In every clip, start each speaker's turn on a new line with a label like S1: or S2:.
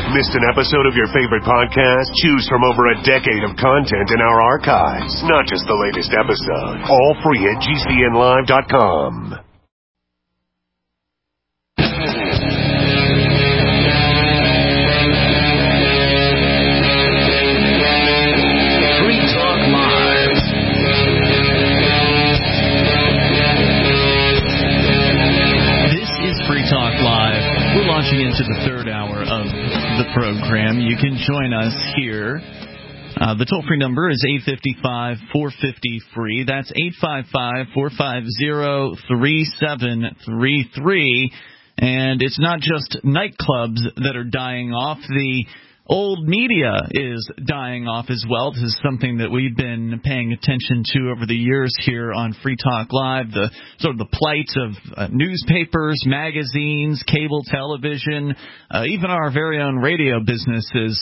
S1: Missed an episode of your favorite podcast? Choose from over a decade of content in our archives, not just the latest episode. All free at GCNlive.com.
S2: Launching into the third hour of the program. You can join us here. The toll-free number is 855-450-FREE. That's 855-450-3733. And it's not just nightclubs that are dying off. The old media is dying off as well. This is something that we've been paying attention to over the years here on Free Talk Live, the sort of the plight of newspapers, magazines, cable television, even our very own radio business is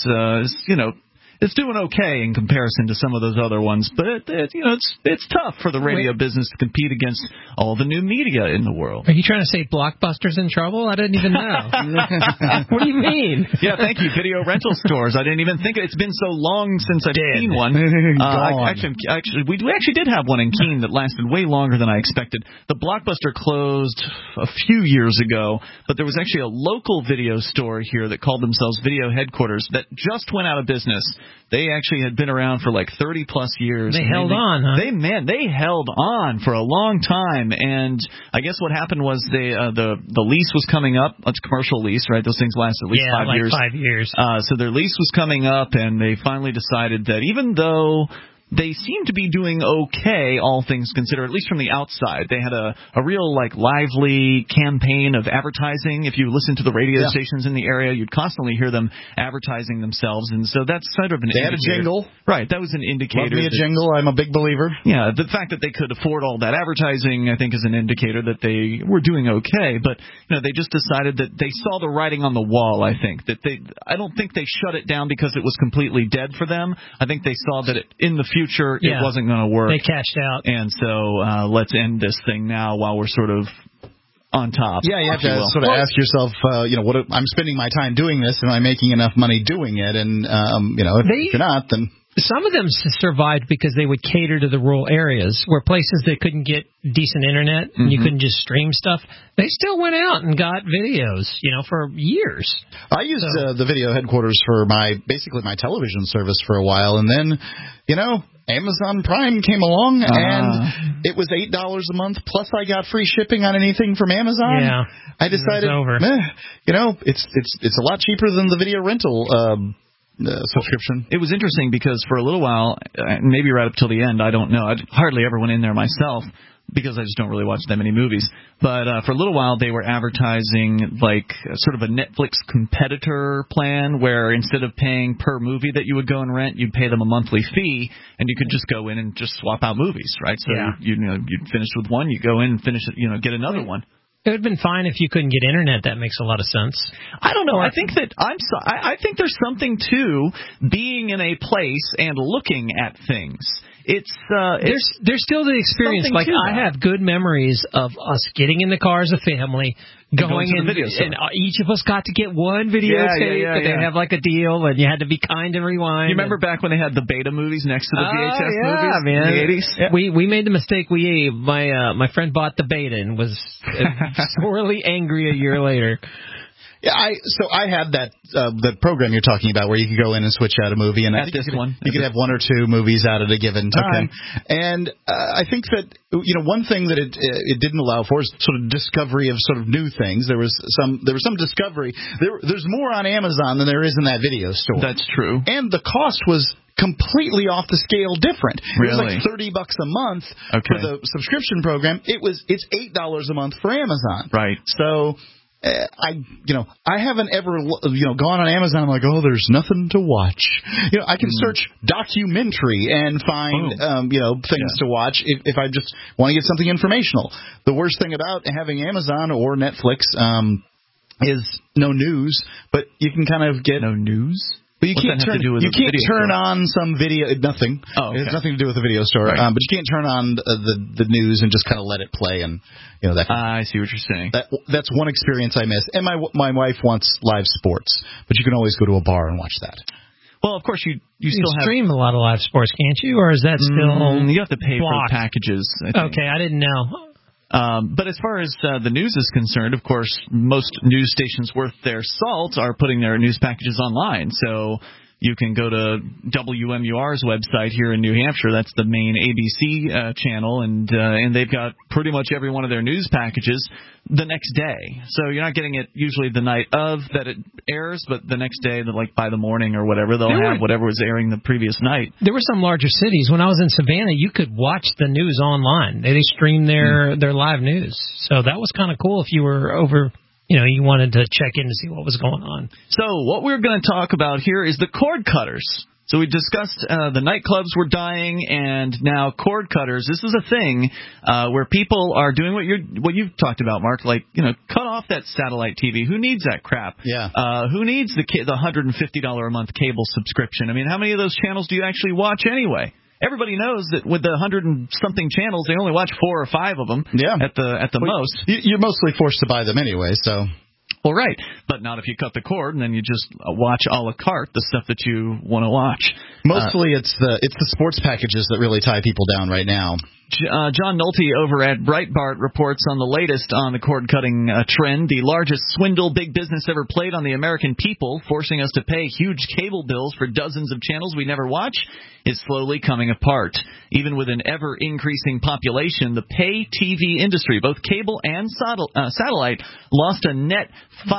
S2: it's doing okay in comparison to some of those other ones, but it's tough for the radio business to compete against all the new media in the world.
S3: Are you trying to say Blockbuster's in trouble? I didn't even know. What do you mean?
S2: Yeah, thank you. Video rental stores. I didn't even think it's been so long since I've seen one. Actually, we actually did have one in Keene that lasted way longer than I expected. The Blockbuster closed a few years ago, but there was actually a local video store here that called themselves Video Headquarters that just went out of business. They actually had been around for like 30-plus years.
S3: They held on, huh?
S2: They held on for a long time, and I guess what happened was the lease was coming up. It's a commercial lease, right? Those things last at least 5 years.
S3: Yeah, like 5 years.
S2: So their lease was coming up, and they finally decided that even though they seem to be doing okay, all things considered, at least from the outside. They had a real, lively campaign of advertising. If you listen to the radio stations in the area, you'd constantly hear them advertising themselves. And so that's sort of an indicator.
S4: They had a jingle.
S2: Right, that was an indicator.
S4: Love me a jingle. I'm a big believer.
S2: Yeah, the fact that they could afford all that advertising, I think, is an indicator that they were doing okay. But, they just decided that they saw the writing on the wall, I think. I don't think they shut it down because it was completely dead for them. I think they saw that in the future, it wasn't going to work.
S3: They cashed out.
S2: And so let's end this thing now while we're sort of on top.
S4: Yeah, you have to sort of ask yourself, what I'm spending my time doing this, am I making enough money doing it? And, if you're not, then...
S3: Some of them survived because they would cater to the rural areas where places that couldn't get decent internet and you couldn't just stream stuff. They still went out and got videos, for years.
S4: I used the Video Headquarters for basically my television service for a while, and then, Amazon Prime came along, and it was $8 a month, plus I got free shipping on anything from Amazon.
S3: Yeah,
S4: I decided, it's a lot cheaper than the video rental subscription.
S2: It was interesting because for a little while, maybe right up till the end, I don't know. I hardly ever went in there myself because I just don't really watch that many movies. But for a little while, they were advertising sort of a Netflix competitor plan where instead of paying per movie that you would go and rent, you'd pay them a monthly fee, and you could just go in and just swap out movies, right? So you'd finish with one, you go in and finish it, get another one.
S3: It would have been fine if you couldn't get internet. That makes a lot of sense.
S2: I don't know. I think there's something to being in a place and looking at things.
S3: There's still the experience. I have good memories of us getting in the car as a family, going in, and each of us got to get one videotape, and they'd have a deal, and you had to be kind to rewind.
S2: You remember back when they had the beta movies next to the VHS movies
S3: man.
S2: in the 80s?
S3: Yeah. We made the mistake. My friend bought the beta and was sorely angry a year later.
S4: Yeah, I had that program you're talking about where you could go in and switch out a movie, and you could have one or two movies out at a given time. And I think that one thing that it didn't allow for is sort of discovery of sort of new things. There was some discovery. There's more on Amazon than there is in that video store.
S2: That's true.
S4: And the cost was completely off the scale different.
S2: Really?
S4: It was $30 a month for the subscription program. It's $8 a month for Amazon.
S2: Right.
S4: So I haven't ever gone on Amazon. I'm like, there's nothing to watch. I can search documentary and find things to watch if I just want to get something informational. The worst thing about having Amazon or Netflix is no news, but you can kind of get
S2: no news.
S4: But you can't turn on some video. Nothing.
S2: Oh, okay.
S4: It has nothing to do with the video store.
S2: Right.
S4: But you can't turn on the news and just kind of let it play and that.
S2: I see what you're saying.
S4: That's one experience I miss. And my wife wants live sports, but you can always go to a bar and watch that.
S2: Well, of course you still
S3: stream a lot of live sports, can't you? Or is that still
S2: you have to pay
S3: blocked?
S2: For packages?
S3: Okay, I didn't know.
S2: But as far as the news is concerned, of course, most news stations worth their salt are putting their news packages online. So you can go to WMUR's website here in New Hampshire. That's the main ABC channel, and they've got pretty much every one of their news packages the next day. So you're not getting it usually the night of that it airs, but the next day, like by the morning or whatever, they'll have whatever was airing the previous night.
S3: There were some larger cities. When I was in Savannah, you could watch the news online. They streamed their live news. So that was kind of cool if you were over... you wanted to check in to see what was going on.
S2: So what we're going to talk about here is the cord cutters. So we discussed the nightclubs were dying, and now cord cutters. This is a thing where people are doing what you've talked about, Mark. Like, cut off that satellite TV. Who needs that crap?
S4: Yeah.
S2: Who needs the $150 a month cable subscription? I mean, how many of those channels do you actually watch anyway? Everybody knows that with the 100-something channels, they only watch 4 or 5 of them at the most.
S4: You're mostly forced to buy them anyway, so...
S2: Well, right, but not if you cut the cord and then you just watch a la carte the stuff that you want to watch.
S4: Mostly it's the sports packages that really tie people down right now.
S2: John Nolte over at Breitbart reports on the latest on the cord-cutting trend, the largest swindle big business ever played on the American people, forcing us to pay huge cable bills for dozens of channels we never watch, is slowly coming apart. Even with an ever-increasing population, the pay TV industry, both cable and satellite, lost a net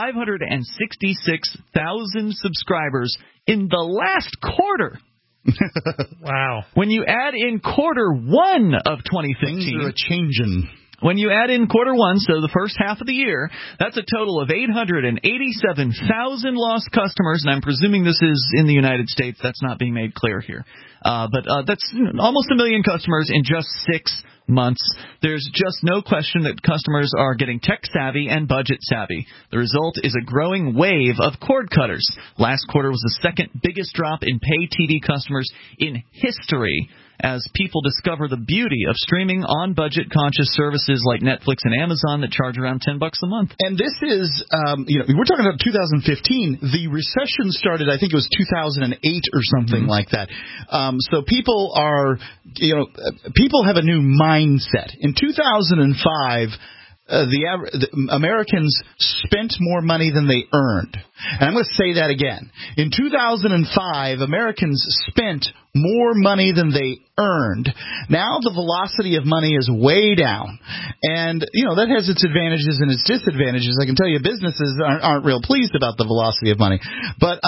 S2: 566,000 subscribers in the last quarter.
S3: Wow.
S2: When you add in quarter 1 of 2015...
S4: Things are a-changin'.
S2: When you add in quarter 1, so the first half of the year, that's a total of 887,000 lost customers, and I'm presuming this is in the United States. That's not being made clear here. But that's almost 1 million customers in just 6 months. There's just no question that customers are getting tech-savvy and budget-savvy. The result is a growing wave of cord cutters. Last quarter was the second biggest drop in pay TV customers in history, as people discover the beauty of streaming on-budget conscious services like Netflix and Amazon that charge around $10 a month.
S4: And this is, we're talking about 2015. The recession started, I think it was 2008 or something like that. So people are, people have a new mindset. In 2005, the Americans spent more money than they earned. And I'm going to say that again. In 2005, Americans spent more money than they earned. Now the velocity of money is way down. And, that has its advantages and its disadvantages. I can tell you businesses aren't real pleased about the velocity of money. But,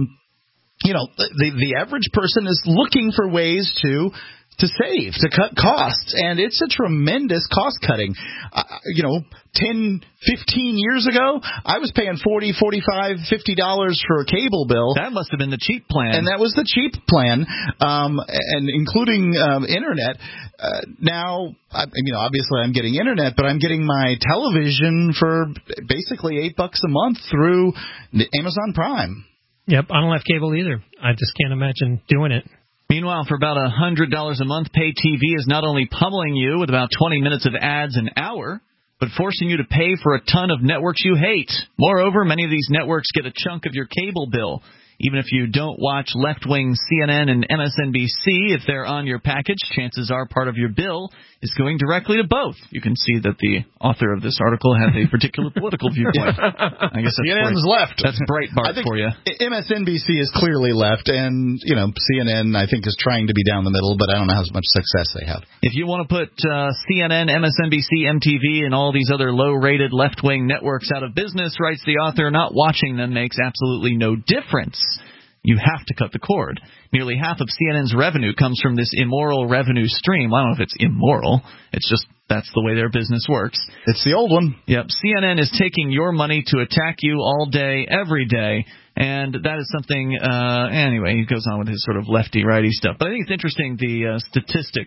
S4: the average person is looking for ways to save, to cut costs, and it's a tremendous cost cutting. 10, 15 years ago, I was paying $40, $45, $50 for a cable bill.
S2: That must have been the cheap plan.
S4: And that was the cheap plan, and including internet. Now, obviously I'm getting internet, but I'm getting my television for basically $8 a month through Amazon Prime.
S3: Yep, I don't have cable either. I just can't imagine doing it.
S2: Meanwhile, for about $100 a month, pay TV is not only pummeling you with about 20 minutes of ads an hour, but forcing you to pay for a ton of networks you hate. Moreover, many of these networks get a chunk of your cable bill. Even if you don't watch left-wing CNN and MSNBC, if they're on your package, chances are part of your bill is going directly to both. You can see that the author of this article has a particular political viewpoint. I guess that's
S4: CNN's left.
S2: That's Breitbart for you.
S4: MSNBC is clearly left, and CNN I think is trying to be down the middle, but I don't know how much success they have.
S2: If you want to put CNN, MSNBC, MTV, and all these other low-rated left-wing networks out of business, writes the author, not watching them makes absolutely no difference. You have to cut the cord. Nearly half of CNN's revenue comes from this immoral revenue stream. Well, I don't know if it's immoral. It's just that's the way their business works.
S4: It's the old one.
S2: Yep. CNN is taking your money to attack you all day, every day. And that is something, anyway, he goes on with his sort of lefty-righty stuff. But I think it's interesting, the statistics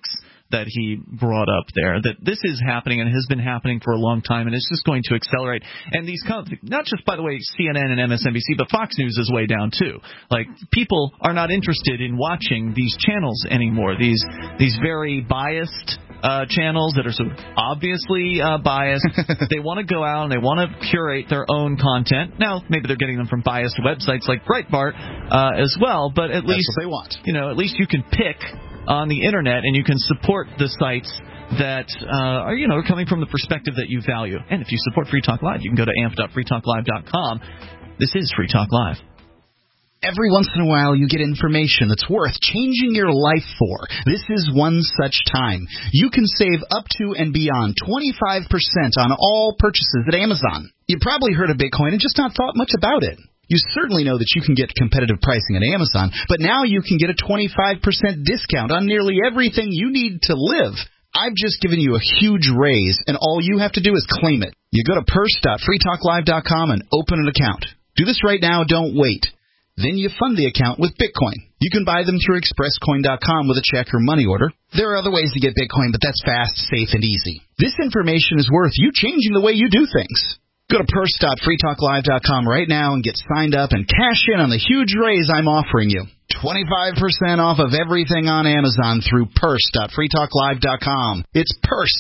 S2: that he brought up there, that this is happening and has been happening for a long time, and it's just going to accelerate. And these, not just, by the way, CNN and MSNBC, but Fox News is way down too. Like, people are not interested in watching these channels anymore. These very biased channels that are so obviously biased. They want to go out and they want to curate their own content. Now, maybe they're getting them from biased websites like Breitbart as well, but at least
S4: what they want.
S2: At least you can pick on the internet and you can support the sites that are coming from the perspective that you value. And if you support Free Talk Live, you can go to amp.freetalklive.com. This is Free Talk Live.
S4: Every once in a while, you get information that's worth changing your life for. This is one such time. You can save up to and beyond 25% on all purchases at Amazon. You probably heard of Bitcoin and just not thought much about it. You certainly know that you can get competitive pricing at Amazon, but now you can get a 25% discount on nearly everything you need to live. I've just given you a huge raise, and all you have to do is claim it. You go to purse.freetalklive.com and open an account. Do this right now. Don't wait. Then you fund the account with Bitcoin. You can buy them through expresscoin.com with a check or money order. There are other ways to get Bitcoin, but that's fast, safe, and easy. This information is worth you changing the way you do things. Go to purse.freetalklive.com right now and get signed up and cash in on the huge raise I'm offering you. 25% off of everything on Amazon through purse.freetalklive.com. It's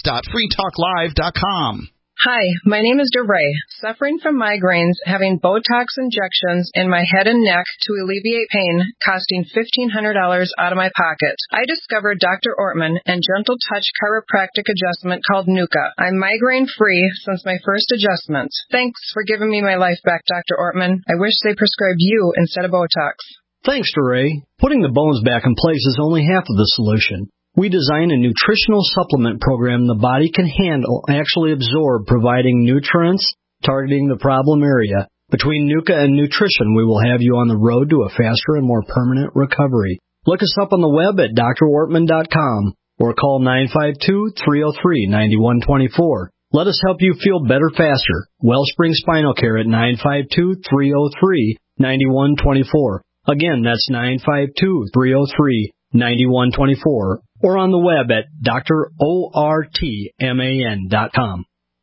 S4: purse.freetalklive.com.
S5: Hi, my name is DeRay. Suffering from migraines, having Botox injections in my head and neck to alleviate pain, costing $1,500 out of my pocket. I discovered Dr. Ortman and Gentle Touch chiropractic adjustment called Nuka. I'm migraine-free since my first adjustment. Thanks for giving me my life back, Dr. Ortman. I wish they prescribed you instead of Botox.
S6: Thanks, DeRay. Putting the bones back in place is only half of the solution. We design a nutritional supplement program the body can handle and actually absorb, providing nutrients, targeting the problem area. Between Nuka and nutrition, we will have you on the road to a faster and more permanent recovery. Look us up on the web at drortman.com or call 952-303-9124. Let us help you feel better faster. Wellspring Spinal Care at 952-303-9124. Again, that's 952-303-9124. Or on the web at drortman.com.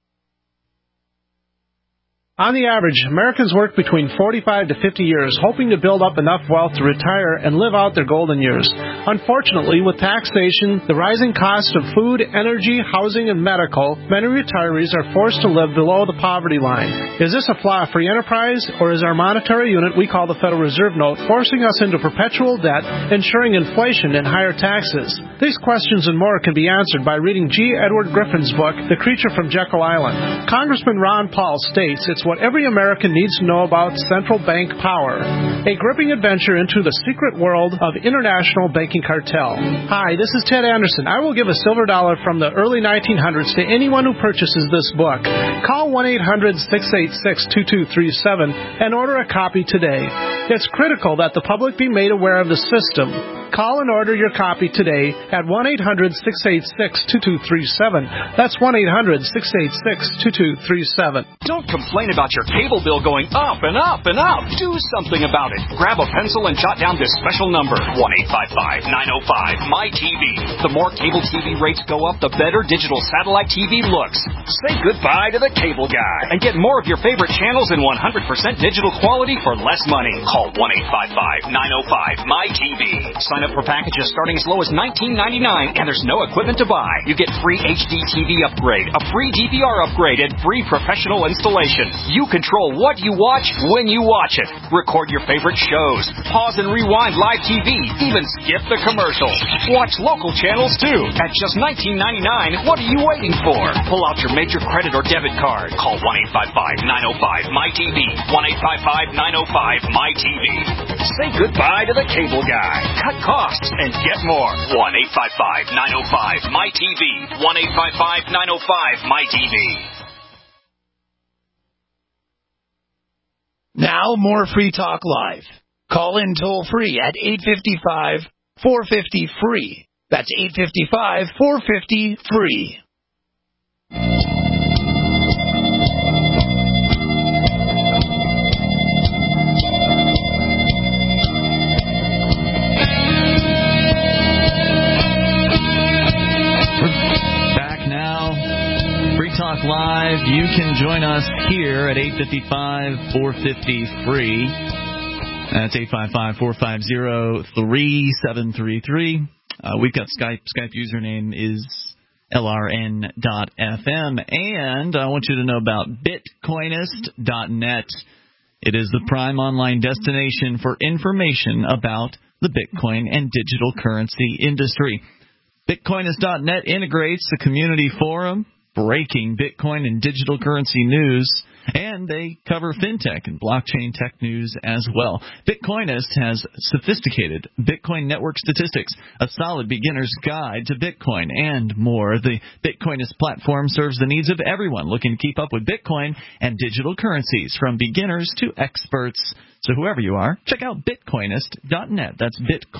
S7: On the average, Americans work between 45 to 50 years, hoping to build up enough wealth to retire and live out their golden years. Unfortunately, with taxation, the rising cost of food, energy, housing, and medical, many retirees are forced to live below the poverty line. Is this a flaw free enterprise, or is our monetary unit we call the Federal Reserve Note forcing us into perpetual debt, ensuring inflation and higher taxes? These questions and more can be answered by reading G. Edward Griffin's book, The Creature from Jekyll Island. Congressman Ron Paul states it's what every American needs to know about central bank power. A gripping adventure into the secret world of international banking cartel. Hi, this is Ted Anderson. I will give a silver dollar from the early 1900s to anyone who purchases this book. Call 1-800-686-2237 and order a copy today. It's critical that the public be made aware of the system. Call and order your copy today at 1-800-686-2237. That's 1-800-686-2237.
S8: Don't complain about your cable bill going up and up and up. Do something about it. Grab a pencil and jot down this special number, 1-855-905-MY-TV. The more cable TV rates go up, the better digital satellite TV looks. Say goodbye to the cable guy and get more of your favorite channels in 100% digital quality for less money. Call 1-855-905-MY-TV. Sign up for packages starting as low as $19.99, and there's no equipment to buy. You get free HD TV upgrade, a free DVR upgrade, and free professional installation. You control what you watch when you watch it. Record your favorite shows. Pause and rewind live TV. Even skip the commercials. Watch local channels too. At just $19.99, what are you waiting for? Pull out your major credit or debit card. Call 1-855-905-MY-TV. 1-855-905-MY-TV. Say goodbye to the cable guy. Cut costs and get more. 1-855-905-MY-TV. 1-855-905-MY-TV.
S9: Now, more Free Talk Live. Call in toll-free at 855-450-FREE. That's 855-450-FREE.
S2: can join us here at 855-450-FREE. That's 855-450-3733. We've got Skype. Skype username is LRN.FM. And I want you to know about Bitcoinist.net. It is the prime online destination for information about the Bitcoin and digital currency industry. Bitcoinist.net integrates the community forum, breaking Bitcoin and digital currency news, and they cover fintech and blockchain tech news as well. Bitcoinist has sophisticated Bitcoin network statistics, a solid beginner's guide to Bitcoin, and more. The Bitcoinist platform serves the needs of everyone looking to keep up with Bitcoin and digital currencies, from beginners to experts. So whoever you are, check out Bitcoinist.net. That's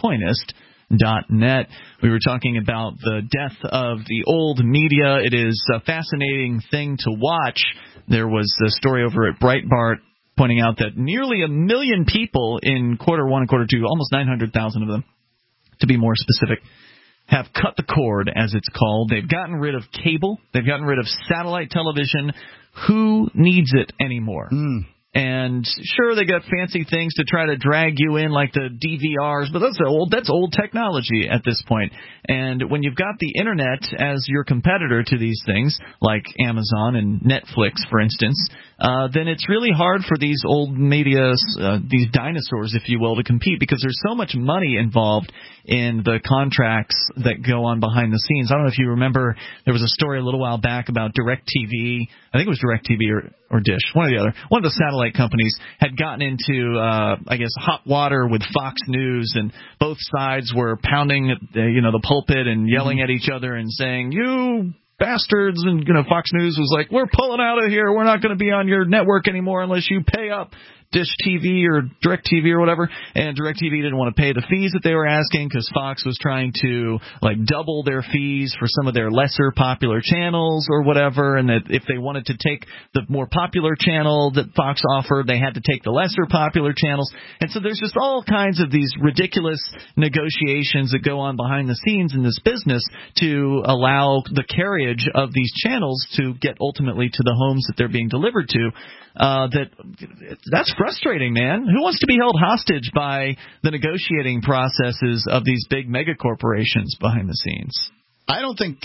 S2: Bitcoinist.net. We were talking about the death of the old media. It is a fascinating thing to watch. There was a story over at Breitbart pointing out that nearly 1 million people in quarter one and quarter two, almost 900,000 of them, to be more specific, have cut the cord, as it's called. They've gotten rid of cable. They've gotten rid of satellite television. Who needs it anymore? And sure, they got fancy things to try to drag you in, like the DVRs, but that's old technology at this point. And when you've got the internet as your competitor to these things, like Amazon and Netflix, for instance, then it's really hard for these old media, these dinosaurs, if you will, to compete, because there's so much money involved in the contracts that go on behind the scenes. I don't know if you remember, there was a story a little while back about DirecTV. I think it was DirecTV or Dish, one or the other. One of the satellite companies had gotten into, hot water with Fox News, and both sides were pounding the pulpit and yelling at each other and saying, "You bastards," and Fox News was like, "We're pulling out of here. We're not going to be on your network anymore unless you pay up." Dish TV or DirecTV or whatever, and DirecTV didn't want to pay the fees that they were asking because Fox was trying to double their fees for some of their lesser popular channels or whatever, and that if they wanted to take the more popular channel that Fox offered, they had to take the lesser popular channels. And so there's just all kinds of these ridiculous negotiations that go on behind the scenes in this business to allow the carriage of these channels to get ultimately to the homes that they're being delivered to. That's frustrating, man. Who wants to be held hostage by the negotiating processes of these big mega corporations behind the scenes?
S4: I don't think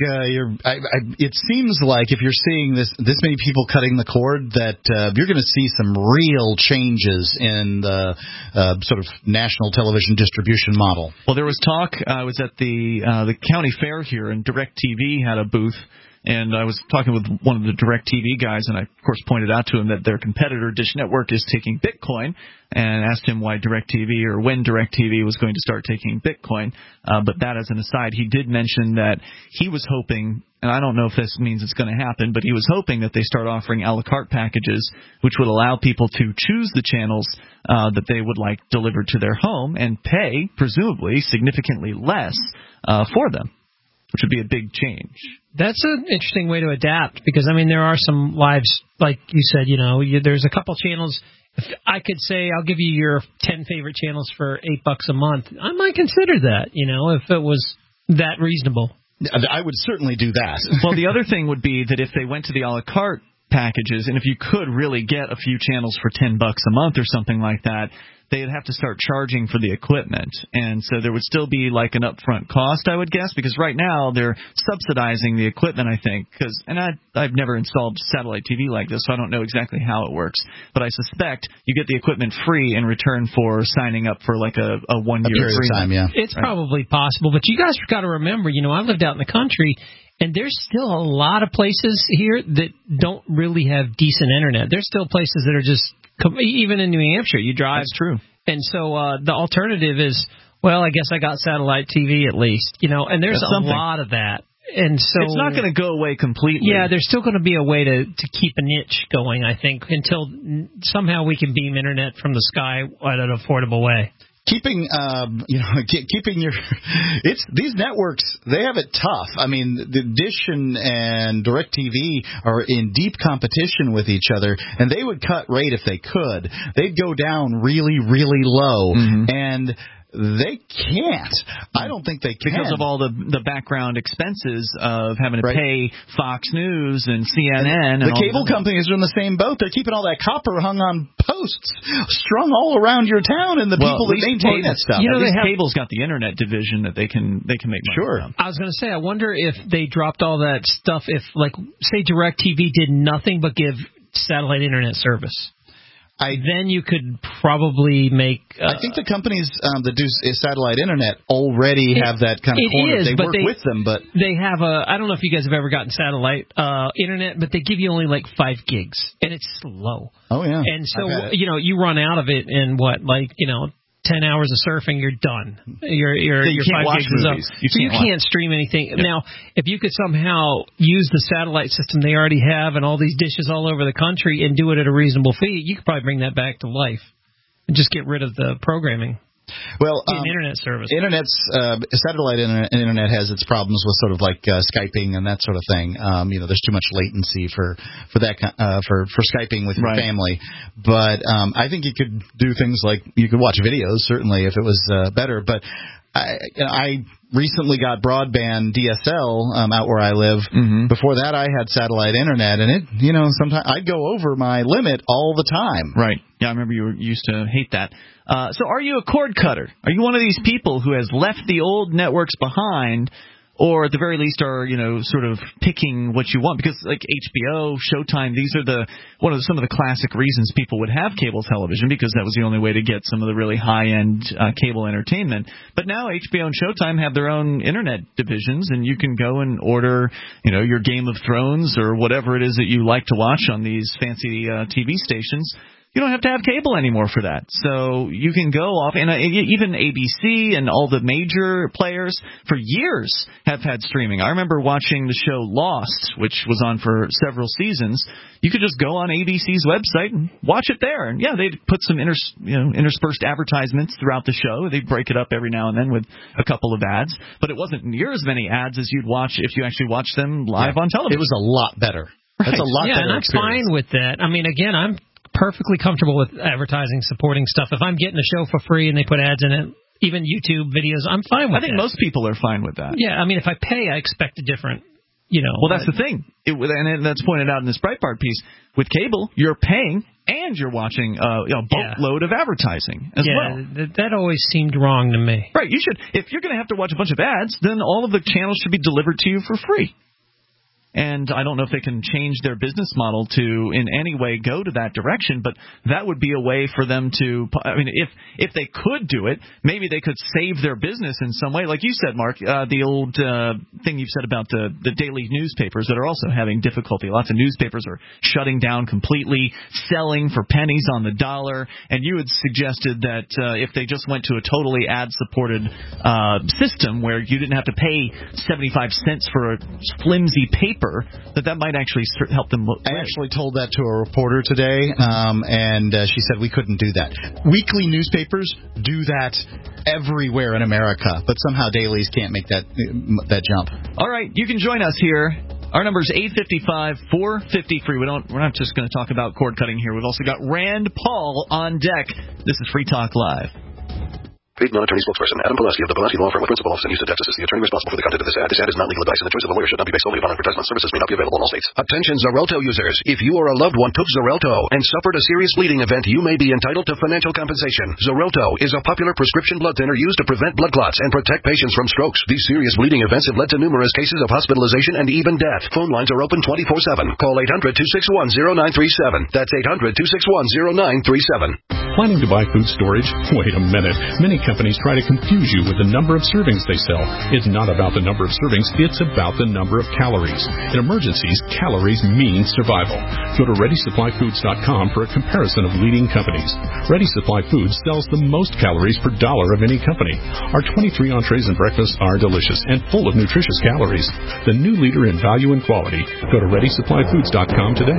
S4: it seems like if you're seeing this many people cutting the cord, that you're going to see some real changes in the sort of national television distribution model.
S2: Well, there was talk. I was at the county fair here, and DirecTV had a booth. And I was talking with one of the DirecTV guys, and I, of course, pointed out to him that their competitor, Dish Network, is taking Bitcoin, and asked him why DirecTV, or when DirecTV was going to start taking Bitcoin. But that as an aside, he did mention that he was hoping, and I don't know if this means it's going to happen, but he was hoping that they start offering a la carte packages, which would allow people to choose the channels that they would like delivered to their home and pay, presumably, significantly less for them, which would be a big change.
S3: That's an interesting way to adapt, because, there are some lives, like you said, there's a couple channels. If I could say, I'll give you your 10 favorite channels for $8 a month, I might consider that, if it was that reasonable.
S4: I would certainly do that.
S2: Well, the other thing would be that if they went to the a la carte packages, and if you could really get a few channels for $10 a month or something like that, they'd have to start charging for the equipment. And so there would still be like an upfront cost, I would guess, because right now they're subsidizing the equipment, I think. I've never installed satellite TV like this, so I don't know exactly how it works. But I suspect you get the equipment free in return for signing up for like a 1 year
S4: agreement. Time, yeah.
S3: It's probably possible, but you guys have got to remember, I lived out in the country, and there's still a lot of places here that don't really have decent internet. There's still places that are just, even in New Hampshire, you drive.
S2: That's true.
S3: And so the alternative is, well, I guess I got satellite TV at least, and there's a lot of that. And so
S2: it's not going to go away completely.
S3: Yeah, there's still going to be a way to keep a niche going, I think, until somehow we can beam internet from the sky at an affordable way.
S4: Keeping your these networks, they have it tough. The Dish and DirecTV are in deep competition with each other, and they would cut rate if they could. They'd go down really, really low, and They can't. I don't think they can.
S2: Because of all the background expenses of having to pay Fox News and CNN.
S4: And the cable companies are in the same boat. They're keeping all that copper hung on posts strung all around your town, and the people that maintain that stuff.
S2: Cable's got the internet division that they can make money from.
S3: I was going to say, I wonder if they dropped all that stuff if, like, say DirecTV did nothing but give satellite internet service. Then you could probably make...
S4: I think the companies that do satellite internet already have that kind of corner. They work with them, but...
S3: They have I don't know if you guys have ever gotten satellite internet, but they give you only like 5 gigs, and it's slow.
S4: Oh, yeah.
S3: And so, you run out of it in 10 hours of surfing, you're done. Your 5 gigs is up. You can't stream anything. Yeah. Now, if you could somehow use the satellite system they already have and all these dishes all over the country and do it at a reasonable fee, you could probably bring that back to life and just get rid of the programming.
S4: Well,
S3: internet service.
S4: Satellite internet has its problems with sort of like Skyping and that sort of thing. There's too much latency for that for Skyping with your family. But I think you could do things like you could watch videos, certainly, if it was better. But I recently got broadband DSL out where I live. Mm-hmm. Before that, I had satellite internet, and sometimes I'd go over my limit all the time.
S2: Right. Yeah, I remember you used to hate that. So are you a cord cutter? Are you one of these people who has left the old networks behind, or at the very least are, sort of picking what you want? Because like HBO, Showtime, these are some of the classic reasons people would have cable television, because that was the only way to get some of the really high-end cable entertainment. But now HBO and Showtime have their own internet divisions, and you can go and order, your Game of Thrones or whatever it is that you like to watch on these fancy TV stations. You don't have to have cable anymore for that. So you can go off, and even ABC and all the major players for years have had streaming. I remember watching the show Lost, which was on for several seasons. You could just go on ABC's website and watch it there. And yeah, they'd put some interspersed advertisements throughout the show. They'd break it up every now and then with a couple of ads. But it wasn't near as many ads as you'd watch if you actually watched them live on television.
S4: It was a lot better. That's a lot better.
S3: Yeah, and I'm fine with that. I mean, again, I'm perfectly comfortable with advertising, supporting stuff. If I'm getting a show for free and they put ads in it, even YouTube videos, I'm fine with that.
S2: I think most people are fine with that.
S3: Yeah, I mean, if I pay, I expect a different,
S2: Well, that's the thing. And that's pointed out in this Breitbart piece. With cable, you're paying and you're watching a boatload of advertising as well.
S3: That always seemed wrong to me.
S2: Right, you should. If you're going to have to watch a bunch of ads, then all of the channels should be delivered to you for free. And I don't know if they can change their business model to in any way go to that direction, but that would be a way for them to, if they could do it, maybe they could save their business in some way. Like you said, Mark, the old thing you've said about the daily newspapers that are also having difficulty. Lots of newspapers are shutting down completely, selling for pennies on the dollar. And you had suggested that if they just went to a totally ad-supported system where you didn't have to pay 75 cents for a flimsy paper, that might actually help them look great.
S4: I actually told that to a reporter today, and she said we couldn't do that. Weekly newspapers do that everywhere in America, but somehow dailies can't make that jump.
S2: All right, you can join us here. Our number is 855-450-FREE. We're not just going to talk about cord cutting here. We've also got Rand Paul on deck. This is Free Talk Live.
S10: Paid non-attorney spokesperson Adam Pulaski of the Pulaski Law Firm with principal office in Houston, Texas is the attorney responsible for the content of this ad. This ad is not legal advice, and the choice of a lawyer should not be based solely upon advertisement. Services may not be available in all states. Attention Xarelto users. If you or a loved one took Xarelto and suffered a serious bleeding event, you may be entitled to financial compensation. Xarelto is a popular prescription blood thinner used to prevent blood clots and protect patients from strokes. These serious bleeding events have led to numerous cases of hospitalization and even death. Phone lines are open 24/7. Call 800-261-0937. That's 800-261-0937.
S11: Planning to buy food storage? Wait a minute. Many companies try to confuse you with the number of servings they sell. It's not about the number of servings, it's about the number of calories. In emergencies, calories mean survival. Go to ReadySupplyFoods.com for a comparison of leading companies. Ready Supply Foods sells the most calories per dollar of any company. Our 23 entrees and breakfasts are delicious and full of nutritious calories. The new leader in value and quality. Go to ReadySupplyFoods.com today.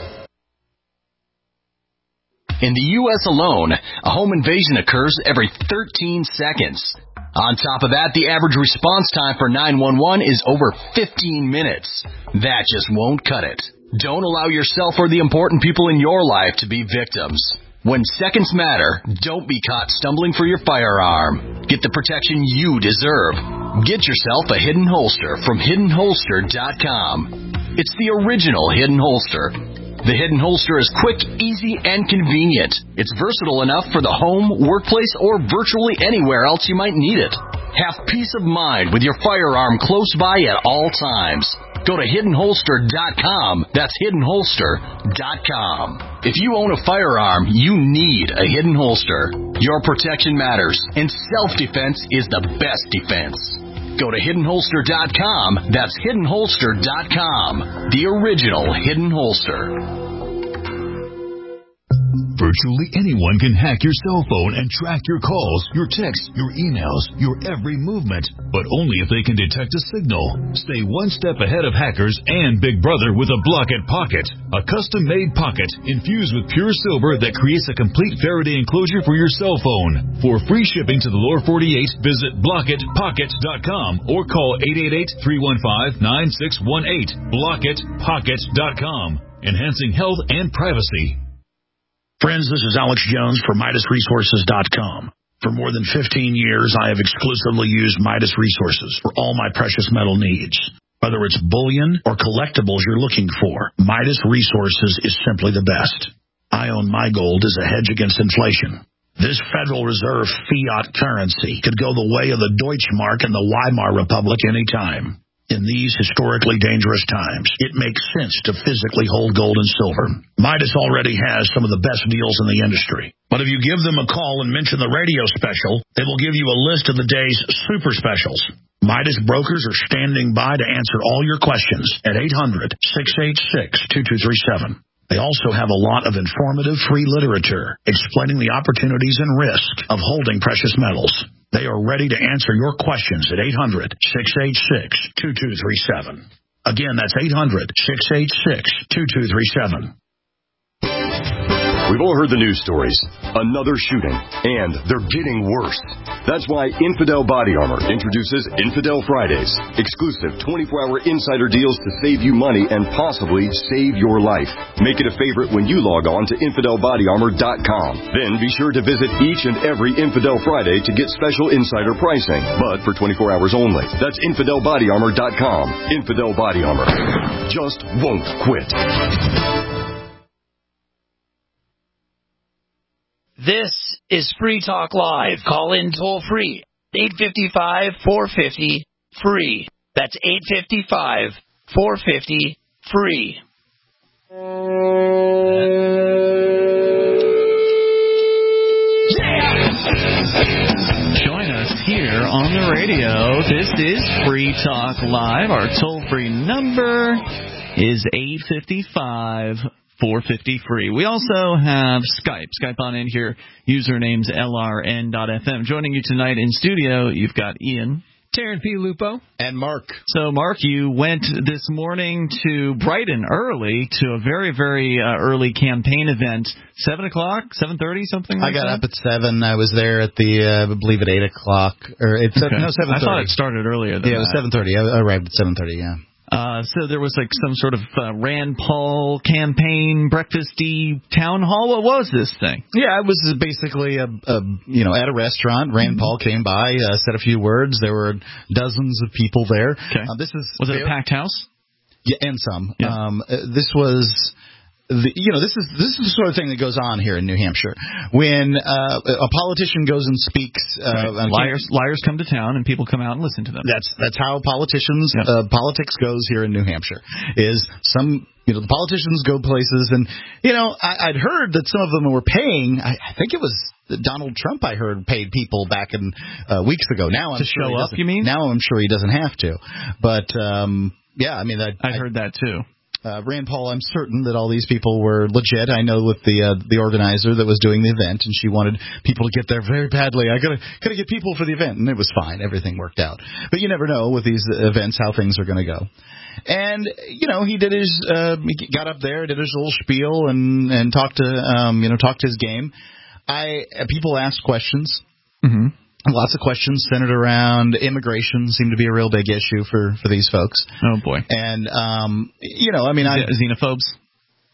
S12: In the U.S. alone, a home invasion occurs every 13 seconds. On top of that, the average response time for 911 is over 15 minutes. That just won't cut it. Don't allow yourself or the important people in your life to be victims. When seconds matter, don't be caught stumbling for your firearm. Get the protection you deserve. Get yourself a Hidden Holster from HiddenHolster.com. It's the original Hidden Holster. The Hidden Holster is quick, easy, and convenient. It's versatile enough for the home, workplace, or virtually anywhere else you might need it. Have peace of mind with your firearm close by at all times. Go to HiddenHolster.com. That's HiddenHolster.com. If you own a firearm, you need a Hidden Holster. Your protection matters, and self-defense is the best defense. Go to HiddenHolster.com. That's HiddenHolster.com. The original Hidden Holster.
S13: Virtually anyone can hack your cell phone and track your calls, your texts, your emails, your every movement, but only if they can detect a signal. Stay one step ahead of hackers and Big Brother with a Blockit Pocket, a custom-made pocket infused with pure silver that creates a complete Faraday enclosure for your cell phone. For free shipping to the lower 48, visit BlockitPocket.com or call 888-315-9618. BlockitPocket.com, enhancing health and privacy.
S9: Friends, this is Alex Jones for MidasResources.com. For more than 15 years, I have exclusively used Midas Resources for all my precious metal needs. Whether it's bullion or collectibles you're looking for, Midas Resources is simply the best. I own my gold as a hedge against inflation. This Federal Reserve fiat currency could go the way of the Deutschmark and the Weimar Republic anytime. In these historically dangerous times, it makes sense to physically hold gold and silver. Midas already has some of the best deals in the industry. But if you give them a call and mention the radio special, they will give you a list of the day's super specials. Midas brokers are standing by to answer all your questions at 800-686-2237. They also have a lot of informative free literature explaining the opportunities and risk of holding precious metals. They are ready to answer your questions at 800-686-2237. Again, that's 800-686-2237.
S14: We've all heard the news stories. Another shooting. And they're getting worse. That's why Infidel Body Armor introduces Infidel Fridays. Exclusive 24-hour insider deals to save you money and possibly save your life. Make it a favorite when you log on to InfidelBodyArmor.com. Then be sure to visit each and every Infidel Friday to get special insider pricing, but for 24 hours only. That's InfidelBodyArmor.com. Infidel Body Armor. Just won't quit.
S9: This is Free Talk Live. Call in toll free. 855-450-FREE. That's 855-450-FREE.
S2: Join us here on the radio. This is Free Talk Live. Our toll-free number is 855-450-FREE. We also have Skype. Skype on in here. Username's LRN.FM. Joining you tonight in studio, you've got Ian.
S3: Taryn P. Lupo.
S4: And Mark.
S2: So, Mark, you went this morning to Brighton early to a very, very early campaign event. 7 o'clock, 7:30, something like that?
S4: I got up at 7. I was there at I believe at 8 o'clock. Or it's okay. No, 7:30.
S2: I thought it started earlier than that.
S4: Yeah, it was 7:30. I arrived at 7:30, yeah.
S2: So there was like some sort of Rand Paul campaign breakfasty town hall. What was this thing?
S4: Yeah, it was basically at a restaurant. Rand Paul came by, said a few words. There were dozens of people there.
S2: Okay. Was it a packed house?
S4: Yeah, and some.
S2: Yeah.
S4: This was. This is the sort of thing that goes on here in New Hampshire. When a politician goes and speaks,
S2: liars come to town and people come out and listen to them.
S4: That's how politics goes here in New Hampshire. The politicians go places, and I'd heard that some of them were paying. I think it was Donald Trump. I heard paid people back in weeks ago. Now
S2: to show up, you mean?
S4: Now I'm sure he doesn't have to. But I
S2: heard that too.
S4: Rand Paul, I'm certain that all these people were legit. I know with the organizer that was doing the event, and she wanted people to get there very badly. I gotta get people for the event, and it was fine. Everything worked out. But you never know with these events how things are going to go. And he did he got up there, did his little spiel, and talked his game. People asked questions. Mm-hmm. Lots of questions centered around immigration. Seemed to be a real big issue for these folks.
S2: Oh boy!
S4: And
S2: xenophobes.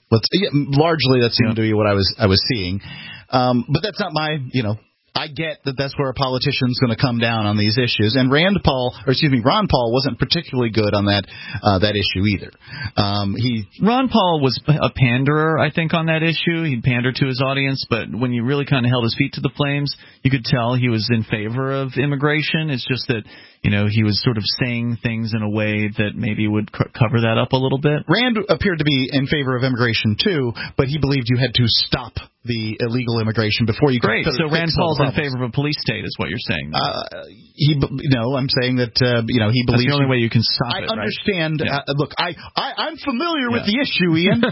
S4: Largely, that seemed to be what I was seeing. But that's not my, I get that that's where a politician's going to come down on these issues. And Ron Paul wasn't particularly good on that issue either.
S2: Ron Paul was a panderer, I think, on that issue. He'd pander to his audience, but when you really kind of held his feet to the flames, you could tell he was in favor of immigration. It's just that, he was sort of saying things in a way that maybe would cover that up a little bit.
S4: Rand appeared to be in favor of immigration, too, but he believed you had to stop the illegal immigration before you could.
S2: Great. So Rand Paul's in favor of a police state is what you're saying.
S4: I'm saying that, he believes...
S2: That's the only way you can stop it,
S4: understand.
S2: Right? Yeah.
S4: Look, I'm familiar with the issue, Ian.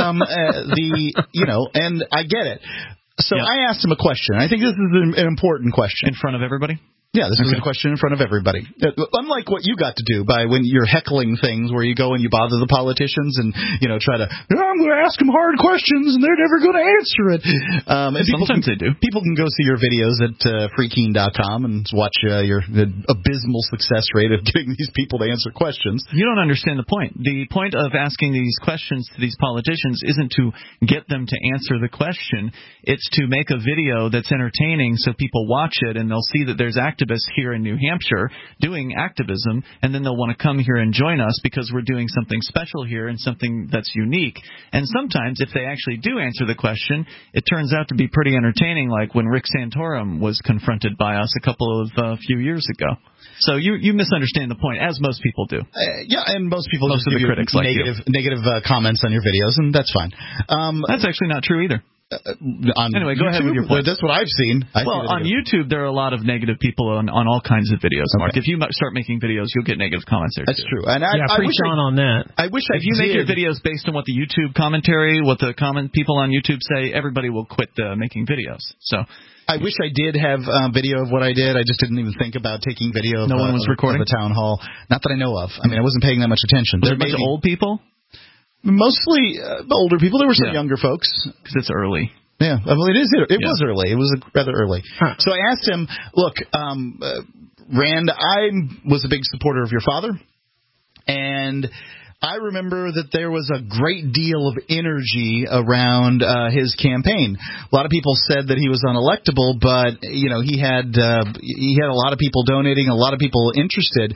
S4: And I get it. So I asked him a question. I think this is an important question.
S2: In front of everybody?
S4: Yeah, this is a question in front of everybody. Unlike what you got to do by when you're heckling things where you go and you bother the politicians and, try to, I'm going to ask them hard questions and they're never going to answer it.
S2: Sometimes they do.
S4: People can go see your videos at freekeen.com and watch your abysmal success rate of getting these people to answer questions.
S2: You don't understand the point. The point of asking these questions to these politicians isn't to get them to answer the question. It's to make a video that's entertaining so people watch it and they'll see that there's activists here in New Hampshire doing activism, and then they'll want to come here and join us because we're doing something special here and something that's unique. And sometimes, if they actually do answer the question, it turns out to be pretty entertaining, like when Rick Santorum was confronted by us a few years ago. So you misunderstand the point, as most people do.
S4: And most people
S2: most
S4: just
S2: of the critics
S4: negative comments on your videos, and that's fine.
S2: That's actually not true either.
S4: Anyway,
S2: go ahead with your point.
S4: That's what I've seen.
S2: On YouTube, there are a lot of negative people on all kinds of videos, Mark. Okay. If you start making videos, you'll get negative comments there,
S4: That's
S2: too.
S4: True. And I
S3: preach on that.
S4: I wish
S2: if you make your videos based on what the YouTube commentary, what the people on YouTube say, everybody will quit making videos. So
S4: I wish I did have video of what I did. I just didn't even think about taking video of,
S2: no one was recording
S4: of the town hall. Not that I know of. I mean, I wasn't paying that much attention.
S2: There were a bunch of old people?
S4: Mostly older people. There were some younger folks.
S2: Because it's early.
S4: Yeah, well, it was early. It was rather early. Huh. So I asked him, look, Rand, I was a big supporter of your father, and I remember that there was a great deal of energy around his campaign. A lot of people said that he was unelectable, but he had a lot of people donating, a lot of people interested.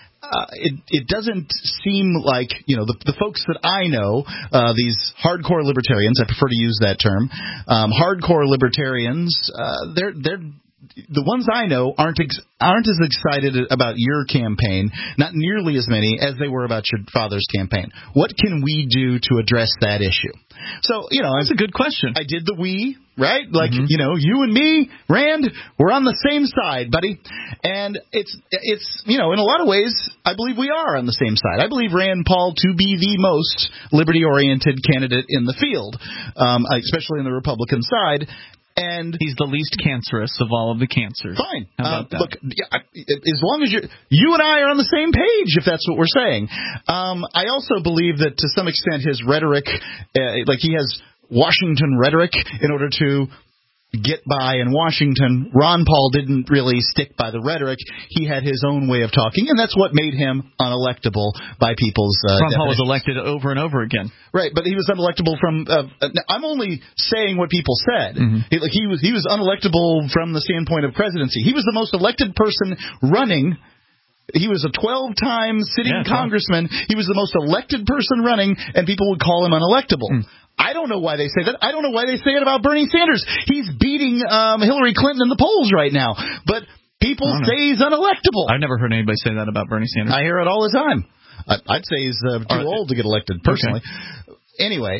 S4: It doesn't seem like, the folks that I know, these hardcore libertarians, I prefer to use that term, hardcore libertarians, they're the ones I know aren't as excited about your campaign, not nearly as many as they were about your father's campaign. What can we do to address that issue? So,
S2: that's a good question.
S4: I did the we, right? Like, you and me, Rand, we're on the same side, buddy. And it's in a lot of ways, I believe we are on the same side. I believe Rand Paul to be the most liberty-oriented candidate in the field, especially on the Republican side. And
S2: he's the least cancerous of all of the cancers.
S4: Fine.
S2: How about that?
S4: Look, as long as you and I are on the same page, if that's what we're saying. I also believe that to some extent his rhetoric, like he has Washington rhetoric in order to get by in Washington. Ron Paul didn't really stick by the rhetoric. He had his own way of talking, and that's what made him unelectable by people's
S2: Ron Paul was elected over and over again.
S4: Right, but he was unelectable from I'm only saying what people said. Mm-hmm. He was unelectable from the standpoint of presidency. He was the most elected person running. He was a 12-time sitting congressman. He was the most elected person running, and people would call him unelectable. I don't know why they say that. I don't know why they say it about Bernie Sanders. He's beating Hillary Clinton in the polls right now. But people say he's unelectable.
S2: I've never heard anybody say that about Bernie Sanders.
S4: I hear it all the time. I'd say he's too old to get elected, personally. Okay. Anyway,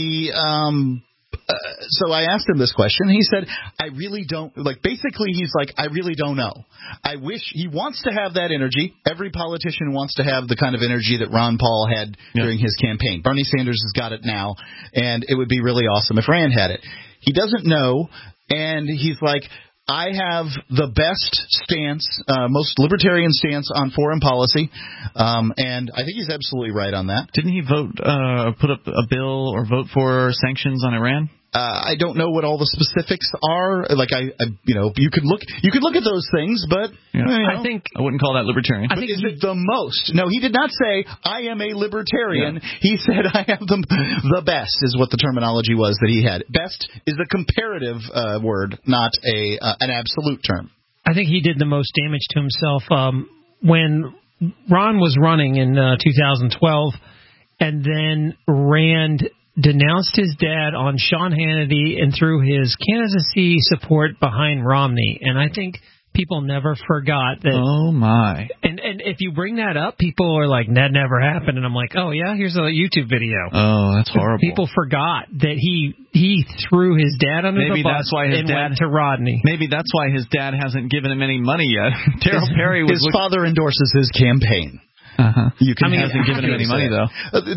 S4: so I asked him this question. He said, I really don't, basically he's like, I really don't know. I wish, he wants to have that energy. Every politician wants to have the kind of energy that Ron Paul had during his campaign. Bernie Sanders has got it now, and it would be really awesome if Rand had it. He doesn't know, and he's like, I have the best stance, most libertarian stance on foreign policy, and I think he's absolutely right on that.
S2: Didn't he put up a bill or vote for sanctions on Iran?
S4: I don't know what all the specifics are. Like you could look at those things, but
S2: I think I wouldn't call that libertarian.
S4: I think is it the most? No, he did not say I am a libertarian. Yeah. He said I have the best is what the terminology was that he had. Best is a comparative word, not an absolute term.
S3: I think he did the most damage to himself when Ron was running in 2012, and then Rand denounced his dad on Sean Hannity and threw his candidacy support behind Romney. And I think people never forgot that.
S2: Oh, my.
S3: And if you bring that up, people are like, that never happened. And I'm like, oh, yeah, here's a YouTube video.
S2: Oh, that's horrible.
S3: People forgot that he threw his dad under the bus and went to Rodney.
S2: Maybe that's why his dad hasn't given him any money yet. Terrell Perry was...
S4: His father endorses his campaign.
S2: He hasn't given him any money, though.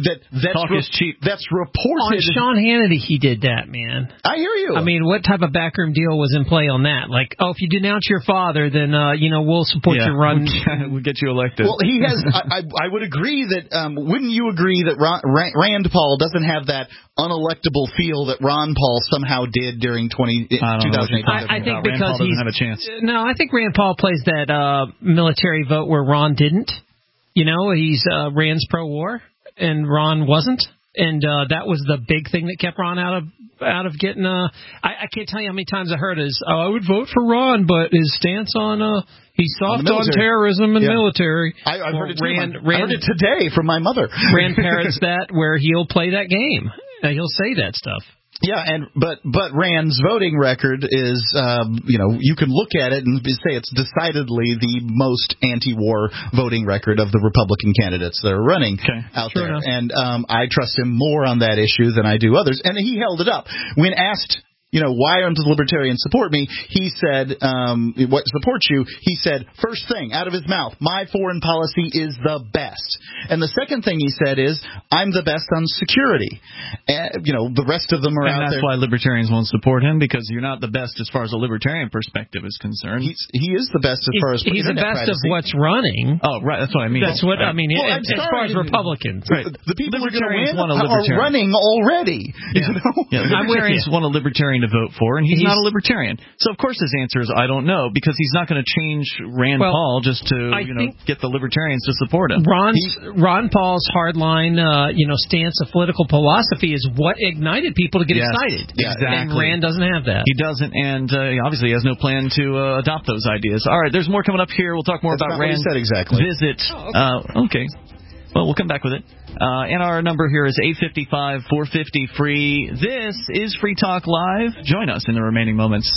S2: Talk is cheap.
S4: That's reported.
S3: On Sean Hannity, he did that, man.
S4: I hear you.
S3: I mean, what type of backroom deal was in play on that? Like, if you denounce your father, then, we'll support your run.
S2: We'll get you elected.
S4: Well, he has... I would agree that... wouldn't you agree that Rand Paul doesn't have that unelectable feel that Ron Paul somehow did during 2008?
S3: I think because
S2: Rand Paul doesn't have a chance.
S3: No, I think Rand Paul plays that military vote where Ron didn't. He's Rand's pro-war, and Ron wasn't, and that was the big thing that kept Ron out of getting. I can't tell you how many times I heard I would vote for Ron, but his stance on he's soft on terrorism and military.
S4: I've heard it I heard it today from my mother.
S3: Rand parrots that where he'll play that game. He'll say that stuff.
S4: Yeah, but Rand's voting record is, you can look at it and say it's decidedly the most anti-war voting record of the Republican candidates that are running out there. Enough. And I trust him more on that issue than I do others. And he held it up. When asked, why don't the libertarians support me? He said, what supports you? He said, first thing out of his mouth, my foreign policy is the best. And the second thing he said is, I'm the best on security. And, the rest of them are out there.
S2: And that's why libertarians won't support him, because you're not the best as far as a libertarian perspective is concerned.
S4: He is the best as far as
S3: he's the best
S4: privacy.
S3: of what's running.
S2: Oh, right. That's what I mean.
S3: That's what I mean. As far as Republicans.
S4: Right. The people who are going to win are running already.
S2: Yeah. Libertarians want a libertarian to vote for, and he's not a libertarian. So, of course, his answer is, I don't know, because he's not going to change Rand Paul just to get the libertarians to support him.
S3: Ron Paul's hardline stance of political philosophy is what ignited people to get excited.
S2: Exactly.
S3: And Rand doesn't have that.
S2: He doesn't, and obviously he has no plan to adopt those ideas. All right, there's more coming up here. We'll talk more about Rand's visit. Okay. Well, we'll come back with it. And our number here is 855-450-FREE. This is Free Talk Live. Join us in the remaining moments.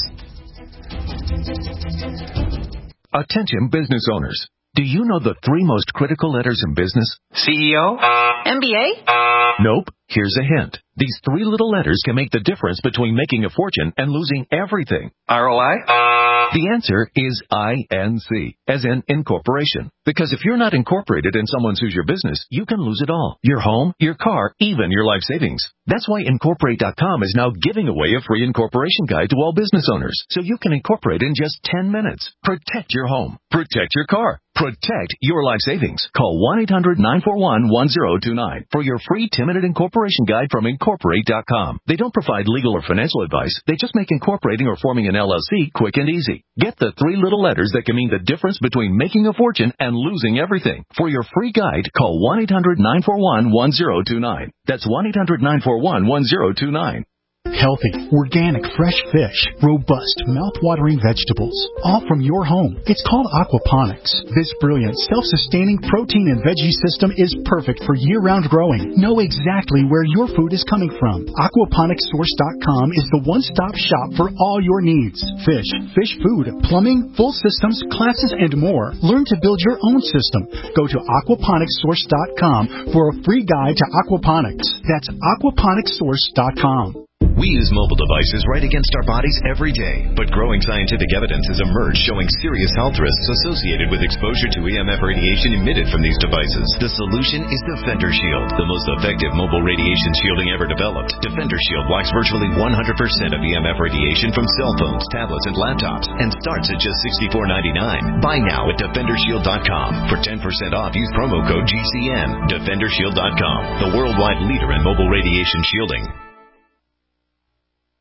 S15: Attention business owners. Do you know the 3 most critical letters in business?
S16: CEO? MBA?
S15: Nope. Here's a hint. These 3 little letters can make the difference between making a fortune and losing everything.
S16: ROI?
S15: The answer is INC, as in incorporation. Because if you're not incorporated and someone sues your business, you can lose it all. Your home, your car, even your life savings. That's why Incorporate.com is now giving away a free incorporation guide to all business owners, so you can incorporate in just 10 minutes. Protect your home. Protect your car. Protect your life savings. Call 1-800-941-1029 for your free 10-minute incorporation guide from Incorporate.com. They don't provide legal or financial advice. They just make incorporating or forming an LLC quick and easy. Get the 3 little letters that can mean the difference between making a fortune and losing everything. For your free guide, call 1-800-941-1029. That's 1-800-941-1029.
S17: Healthy, organic, fresh fish, robust, mouth-watering vegetables, all from your home. It's called aquaponics. This brilliant, self-sustaining protein and veggie system is perfect for year-round growing. Know exactly where your food is coming from. Aquaponicssource.com is the one-stop shop for all your needs. Fish, fish food, plumbing, full systems, classes, and more. Learn to build your own system. Go to aquaponicssource.com for a free guide to aquaponics. That's aquaponicssource.com.
S18: We use mobile devices right against our bodies every day, but growing scientific evidence has emerged showing serious health risks associated with exposure to EMF radiation emitted from these devices. The solution is Defender Shield, the most effective mobile radiation shielding ever developed. Defender Shield blocks virtually 100% of EMF radiation from cell phones, tablets, and laptops, and starts at just $64.99. Buy now at DefenderShield.com. For 10% off, use promo code GCN. DefenderShield.com, the worldwide leader in mobile radiation shielding.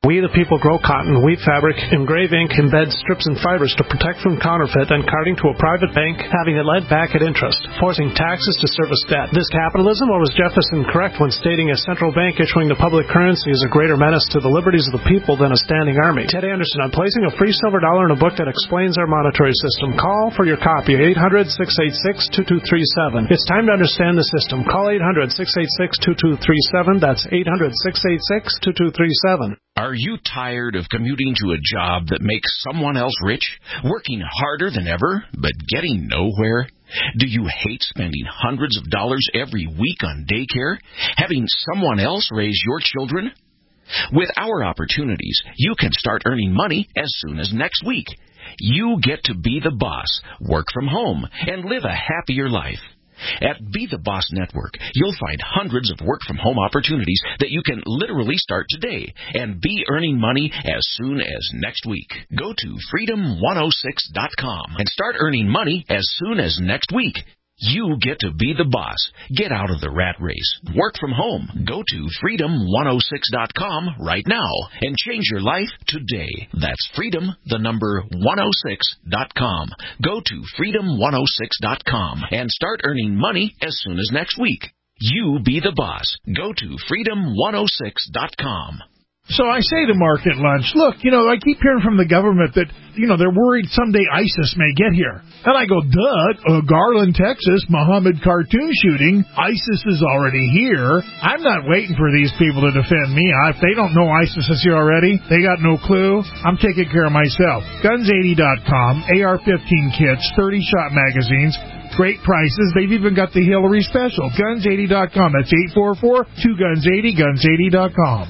S7: We the people grow cotton, weave fabric, engrave ink, embed strips and fibers to protect from counterfeit and carting to a private bank, having it lent back at interest, forcing taxes to service debt. This capitalism, or was Jefferson correct when stating a central bank issuing the public currency is a greater menace to the liberties of the people than a standing army? Ted Anderson, I'm placing a free silver dollar in a book that explains our monetary system. Call for your copy, 800-686-2237. It's time to understand the system. Call 800-686-2237. That's 800-686-2237.
S19: Are you tired of commuting to a job that makes someone else rich, working harder than ever, but getting nowhere? Do you hate spending hundreds of dollars every week on daycare, having someone else raise your children? With our opportunities, you can start earning money as soon as next week. You get to be the boss, work from home, and live a happier life. At Be the Boss Network, you'll find hundreds of work-from-home opportunities that you can literally start today and be earning money as soon as next week. Go to freedom106.com and start earning money as soon as next week. You get to be the boss. Get out of the rat race. Work from home. Go to freedom106.com right now and change your life today. That's freedom106.com. Go to freedom106.com and start earning money as soon as next week. You be the boss. Go to freedom106.com.
S20: So I say to Mark at lunch, look, I keep hearing from the government that, they're worried someday ISIS may get here. And I go, Garland, Texas, Muhammad cartoon shooting, ISIS is already here. I'm not waiting for these people to defend me. If they don't know ISIS is here already, they got no clue. I'm taking care of myself. Guns80.com, AR-15 kits, 30-shot magazines, great prices. They've even got the Hillary special. Guns80.com. That's 844-2-GUNS80, Guns80.com.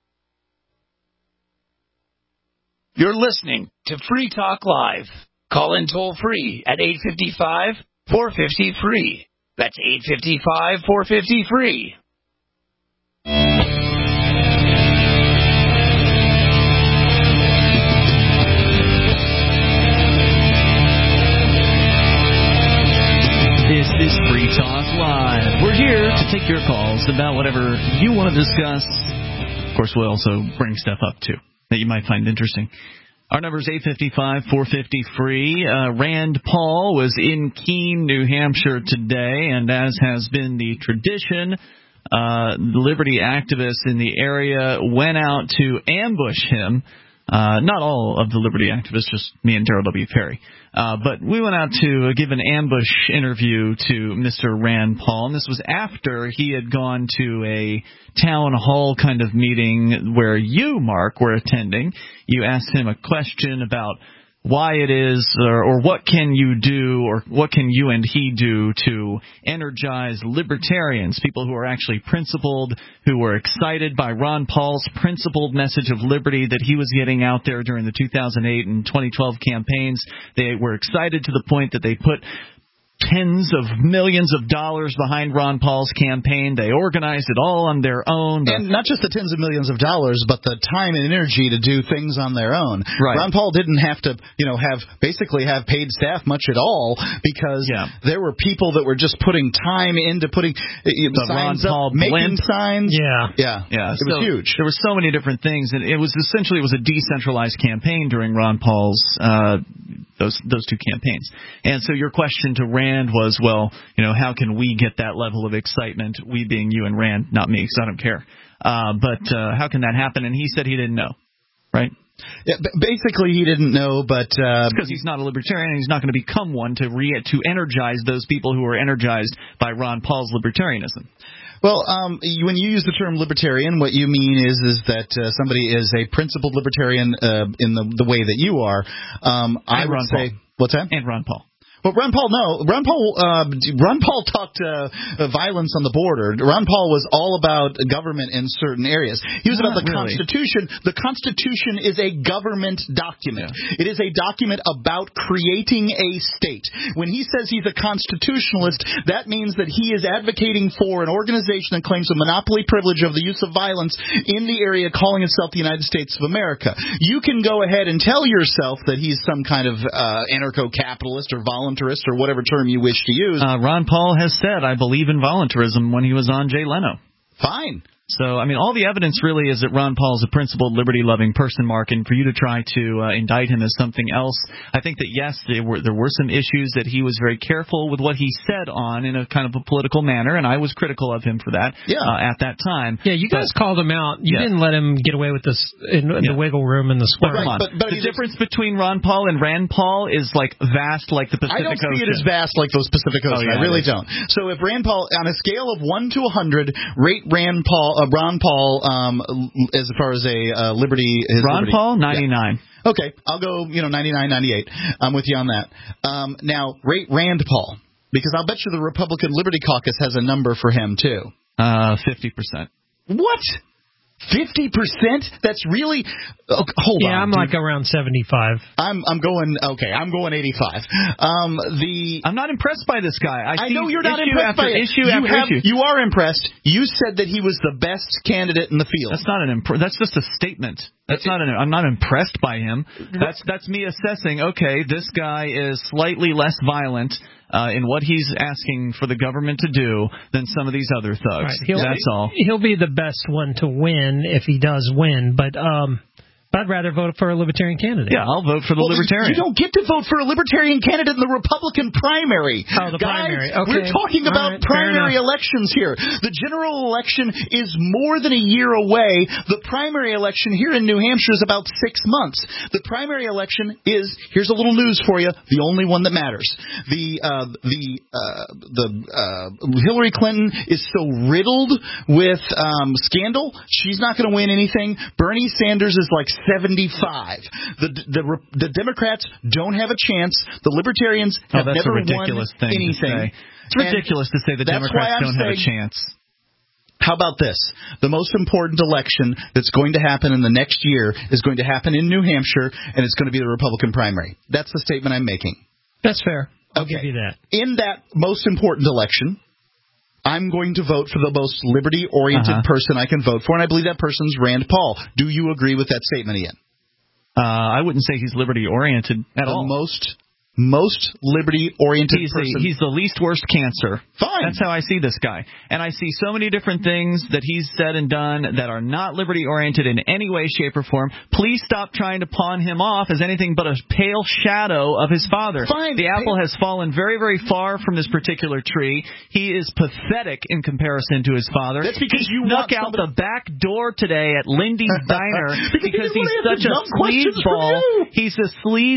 S21: You're listening to Free Talk Live. Call in toll-free at 855-450-FREE. That's 855-450-FREE.
S2: This is Free Talk Live. We're here to take your calls about whatever you want to discuss. Of course, we'll also bring stuff up, too, that you might find interesting. Our number is 855-450-FREE. Rand Paul was in Keene, New Hampshire today, and as has been the tradition, liberty activists in the area went out to ambush him. Not all of the liberty activists, just me and Daryl W. Perry. But we went out to give an ambush interview to Mr. Rand Paul, and this was after he had gone to a town hall kind of meeting where you, Mark, were attending. You asked him a question about why it is, or what can you do, or what can you and he do to energize libertarians, people who are actually principled, who were excited by Ron Paul's principled message of liberty that he was getting out there during the 2008 and 2012 campaigns. They were excited to the point that they put tens of millions of dollars behind Ron Paul's campaign. They organized it all on their own.
S4: And not just the tens of millions of dollars, but the time and energy to do things on their own.
S2: Right.
S4: Ron Paul didn't have to, have paid staff much at all, because there were people that were just putting time into putting signs up, making signs.
S2: Yeah.
S4: It was huge.
S2: There were so many different things, and it was a decentralized campaign during Ron Paul's those two campaigns. And so your question to Rand was, how can we get that level of excitement? We being you and Rand, not me, because I don't care. But how can that happen? And he said he didn't know, right?
S4: Yeah, basically he didn't know, but
S2: because he's not a libertarian, and he's not going to become one to energize those people who are energized by Ron Paul's libertarianism.
S4: Well, when you use the term libertarian, what you mean is that somebody is a principled libertarian in the way that you are. I would say, what's that?
S2: And Ron Paul.
S4: But Ron Paul, no. Ron Paul talked violence on the border. Ron Paul was all about government in certain areas. He was about the Constitution. The Constitution is a government document. Yeah. It is a document about creating a state. When he says he's a constitutionalist, that means that he is advocating for an organization that claims a monopoly privilege of the use of violence in the area, calling itself the United States of America. You can go ahead and tell yourself that he's some kind of anarcho-capitalist or voluntarist or whatever term you wish to use.
S2: Ron Paul has said, I believe in voluntarism, when he was on Jay Leno.
S4: Fine.
S2: So, I mean, all the evidence really is that Ron Paul is a principled, liberty-loving person, Mark, and for you to try to indict him as something else, I think that, yes, there were some issues that he was very careful with what he said on in a kind of a political manner, and I was critical of him for that at that time.
S3: Yeah, you guys called him out. You didn't let him get away with this in the wiggle room in the square.
S2: But the difference between Ron Paul and Rand Paul is, like, vast like the Pacific Ocean.
S4: I don't see it as vast like those Pacific Ocean. I really don't. So if Rand Paul, on a scale of 1 to 100, rate Ron Paul, as far as a liberty.
S2: Paul, 99.
S4: Yeah. Okay, I'll go, 99, 98. I'm with you on that. Now, rate Rand Paul, because I'll bet you the Republican Liberty Caucus has a number for him, too.
S2: 50%.
S4: What? 50%? That's really hold on.
S3: Yeah, I'm like around 75.
S4: I'm going 85.
S2: I'm not impressed by this guy. I
S4: know you're not impressed by
S2: issue after issue.
S4: You are impressed. You said that he was the best candidate in the field.
S2: That's not that's just a statement. I'm not impressed by him. That's me assessing, okay, this guy is slightly less violent in what he's asking for the government to do than some of these other thugs.
S3: Right.
S2: That's all.
S3: He'll be the best one to win if he does win, but I'd rather vote for a libertarian candidate.
S2: Yeah, I'll vote for the libertarian.
S4: You don't get to vote for a libertarian candidate in the Republican primary.
S3: Oh, the primary. Okay.
S4: We're talking about primary elections here. The general election is more than a year away. The primary election here in New Hampshire is about 6 months. The primary election is, here's a little news for you, the only one that matters. The Hillary Clinton is so riddled with scandal, she's not going to win anything. Bernie Sanders is like 75. The Democrats don't have a chance. The Libertarians have never won anything.
S2: It's ridiculous to say the Democrats don't have a chance.
S4: How about this? The most important election that's going to happen in the next year is going to happen in New Hampshire, and it's going to be the Republican primary. That's the statement I'm making.
S3: That's fair. I'll give you that.
S4: In that most important election, I'm going to vote for the most liberty-oriented person I can vote for, and I believe that person's Rand Paul. Do you agree with that statement, Ian?
S2: I wouldn't say he's liberty-oriented at all.
S4: Most liberty-oriented person.
S2: He's the least worst cancer.
S4: Fine.
S2: That's how I see this guy. And I see so many different things that he's said and done that are not liberty-oriented in any way, shape, or form. Please stop trying to pawn him off as anything but a pale shadow of his father.
S4: Fine.
S2: The apple has fallen very, very far from this particular tree. He is pathetic in comparison to his father.
S4: That's because you
S2: snuck out the back door today at Lindy's Diner because he's such a sleazeball. He's a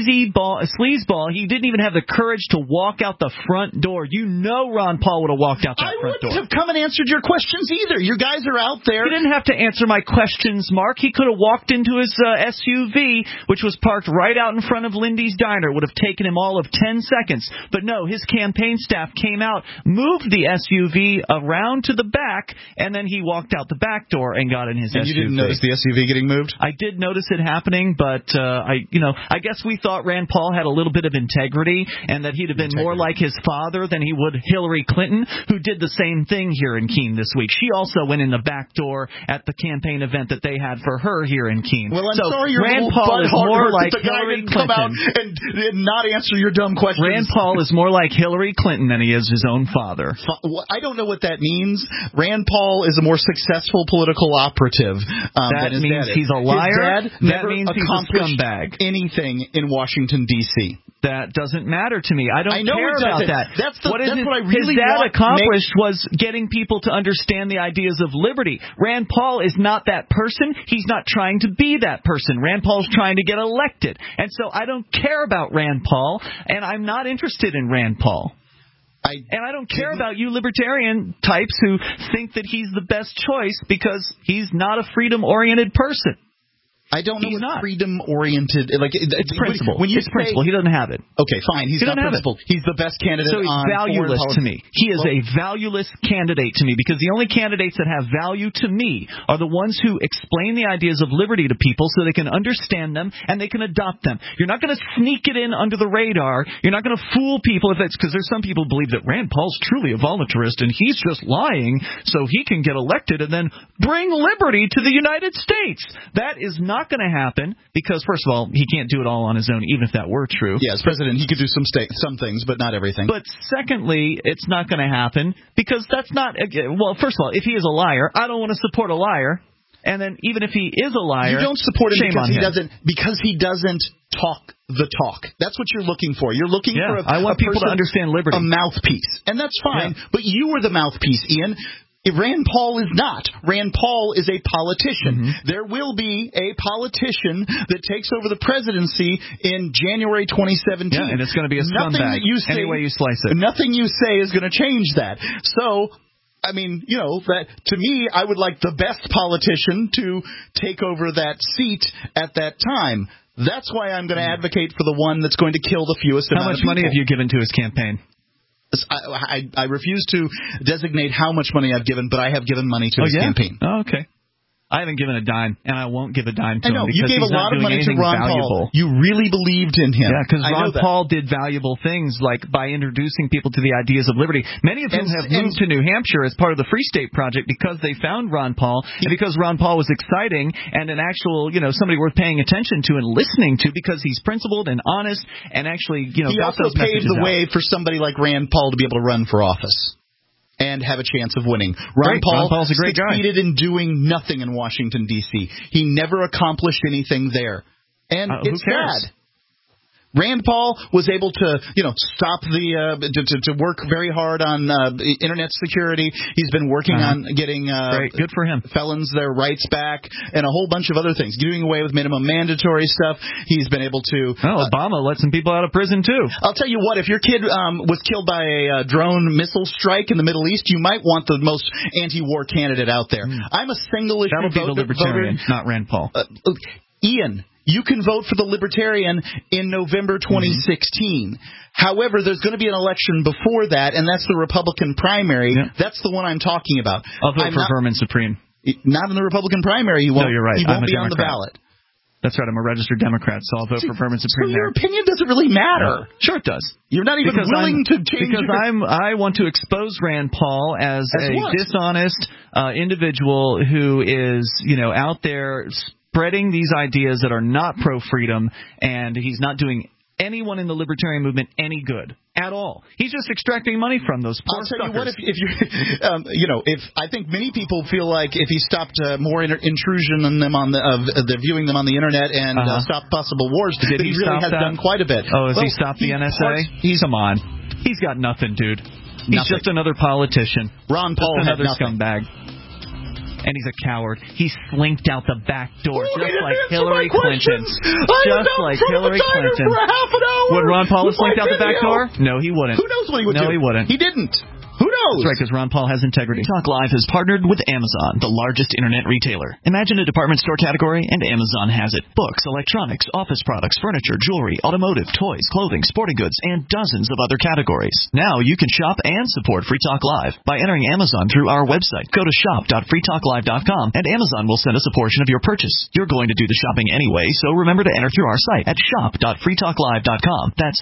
S2: sleazeball. He didn't even have the courage to walk out the front door. You know Ron Paul would have walked out that front door.
S4: I wouldn't have come and answered your questions either. You guys are out there.
S2: He didn't have to answer my questions, Mark. He could have walked into his SUV, which was parked right out in front of Lindy's Diner. It would have taken him all of 10 seconds. But no, his campaign staff came out, moved the SUV around to the back, and then he walked out the back door and got in his SUV.
S4: You didn't notice the SUV getting moved?
S2: I did notice it happening, but I guess we thought Rand Paul had a little bit of integrity and that he'd have been more like his father than he would Hillary Clinton, who did the same thing here in Keene this week. She also went in the back door at the campaign event that they had for her here in Keene.
S4: Well, I'm sorry you're
S2: Rand Paul is more like
S4: the guy
S2: Hillary
S4: didn't come out and not answer your dumb questions.
S2: Rand Paul is more like Hillary Clinton than he is his own father.
S4: I don't know what that means. Rand Paul is a more successful political operative
S2: that means he's a liar. That means he's a scumbag.
S4: Anything in Washington, D.C.
S2: That doesn't matter to me. I don't
S4: know
S2: care about that.
S4: That's what I really
S2: his dad accomplished was getting people to understand the ideas of liberty. Rand Paul is not that person. He's not trying to be that person. Rand Paul's trying to get elected. And so I don't care about Rand Paul, and I'm not interested in Rand Paul. And I don't care about you libertarian types who think that he's the best choice because he's not a freedom-oriented person.
S4: I don't know what freedom-oriented...
S2: It's principle. It's principle. He doesn't have it.
S4: Okay, fine. He's not principled. He's the best candidate on
S2: So he's valueless to me. He is a valueless candidate to me because the only candidates that have value to me are the ones who explain the ideas of liberty to people so they can understand them and they can adopt them. You're not going to sneak it in under the radar. You're not going to fool people because there's some people who believe that Rand Paul's truly a voluntarist and he's just lying so he can get elected and then bring liberty to the United States. That is not not going to happen because, first of all, he can't do it all on his own, even if that were true.
S4: Yeah, as president, he could do some things, but not everything.
S2: But secondly, it's not going to happen because that's not – well, first of all, if he is a liar, I don't want to support a liar. And then even if he is a liar,
S4: you don't support him
S2: because
S4: he doesn't talk the talk. That's what you're looking for. You're looking for
S2: I want people to understand liberty.
S4: A mouthpiece. And that's fine. Yeah. But you are the mouthpiece, Ian. Rand Paul is not. Rand Paul is a politician. Mm-hmm. There will be a politician that takes over the presidency in January 2017.
S2: Yeah, and it's going to be a scumbag any way you slice it.
S4: Nothing you say is going to change that. So, I mean, that to me, I would like the best politician to take over that seat at that time. That's why I'm going to advocate for the one that's going to kill the fewest amount of people.
S2: How much money have you given to his campaign?
S4: I refuse to designate how much money I've given, but I have given money to his campaign.
S2: Oh, okay. I haven't given a dime, and I won't give a dime to him because
S4: you gave a lot of money to Ron Paul. You really believed in him.
S2: Yeah, because Ron Paul did valuable things, like by introducing people to the ideas of liberty. Many of whom have moved to New Hampshire as part of the Free State Project because they found Ron Paul, and because Ron Paul was exciting and an actual, somebody worth paying attention to and listening to because he's principled and honest and actually,
S4: he
S2: got
S4: also
S2: those messages
S4: paved the way for somebody like Rand Paul to be able to run for office and have a chance of winning. Ron
S2: Paul's a great
S4: succeeded in doing nothing in Washington, D.C. He never accomplished anything there. And it's sad. Rand Paul was able to, stop to work very hard on internet security. He's been working on getting
S2: good for him.
S4: Felons their rights back and a whole bunch of other things. Doing away with minimum mandatory stuff. He's been able to.
S2: Obama let some people out of prison too.
S4: I'll tell you what, if your kid was killed by a drone missile strike in the Middle East, you might want the most anti-war candidate out there. I'm a single issue voter.
S2: That'll be the Libertarian, not Rand Paul.
S4: Ian. You can vote for the Libertarian in November 2016. However, there's going to be an election before that, and that's the Republican primary. Yeah. That's the one I'm talking about.
S2: I'll vote for Vermin Supreme.
S4: Not in the Republican primary.
S2: No, you're right.
S4: He won't be on the ballot.
S2: That's right. I'm a registered Democrat, so I'll vote for Vermin Supreme.
S4: So your opinion doesn't really matter.
S2: Sure it does.
S4: You're not even willing to change.
S2: Because I want to expose Rand Paul as a dishonest individual who is, out there spreading these ideas that are not pro-freedom, and he's not doing anyone in the libertarian movement any good at all. He's just extracting money from those poor suckers.
S4: I'll tell you what, if you, if I think many people feel like if he stopped more intrusion on them on the viewing them on the internet and stopped possible wars,
S2: he
S4: really has done quite a bit.
S2: Oh, has he stopped the NSA? Come on, he's got nothing, dude. He's just another politician.
S4: Ron Paul
S2: just another
S4: had nothing.
S2: Scumbag. And he's a coward. He slinked out the back door, just like Hillary Clinton. Just like Hillary Clinton. Would Ron Paul have slinked out the back door? No, he wouldn't.
S4: Who knows what he would do?
S2: No, he wouldn't.
S4: He didn't. Who knows?
S2: That's right, because Ron Paul has integrity. Talk Live has partnered with Amazon, the largest internet retailer. Imagine a department store category, and Amazon has it. Books, electronics, office products, furniture, jewelry, automotive, toys, clothing, sporting goods, and dozens of other categories. Now you can shop and support Free Talk Live by entering Amazon through our website. Go to shop.freetalklive.com, and Amazon will send us a portion of your purchase. You're going to do the shopping anyway, so remember to enter through our site at shop.freetalklive.com. That's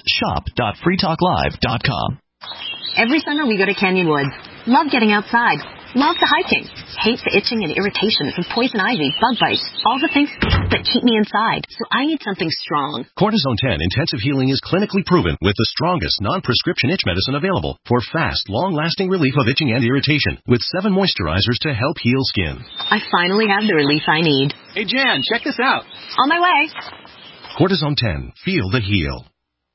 S2: shop.freetalklive.com.
S1: Every summer we go to Canyon Woods. Love getting outside. Love the hiking. Hate the itching and irritation from poison ivy, bug bites, all the things that keep me inside. So I need something strong.
S18: Cortisone 10 Intensive Healing is clinically proven with the strongest non-prescription itch medicine available for fast, long-lasting relief of itching and irritation with 7 moisturizers to help heal skin.
S1: I finally have the relief I need.
S22: Hey, Jan, check this out.
S1: On my way.
S18: Cortisone 10. Feel the heal.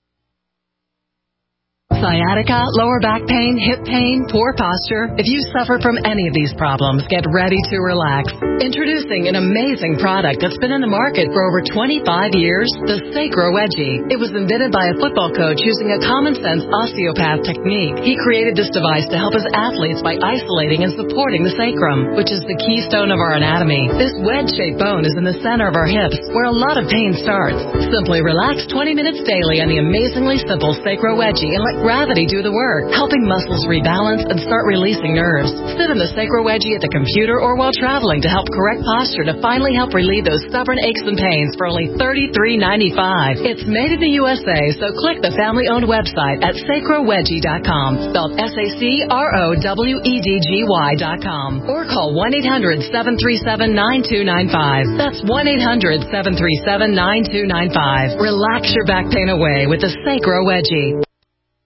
S23: Sciatica, lower back pain, hip pain, poor posture. If you suffer from any of these problems, get ready to relax. Introducing an amazing product that's been in the market for over 25 years, the Sacro Wedgie. It was invented by a football coach using a common-sense osteopath technique. He created this device to help his athletes by isolating and supporting the sacrum, which is the keystone of our anatomy. This wedge-shaped bone is in the center of our hips, where a lot of pain starts. Simply relax 20 minutes daily on the amazingly simple Sacro Wedgie and let gravity do the work, helping muscles rebalance and start releasing nerves. Sit in the Sacro Wedgie at the computer or while traveling to help correct posture to finally help relieve those stubborn aches and pains for only $33.95. It's made in the USA, so click the family-owned website at sacrowedgie.com, spelled SACROWEDGY.com, or call 1-800-737-9295. That's 1-800-737-9295. Relax your back pain away with the Sacro Wedgie.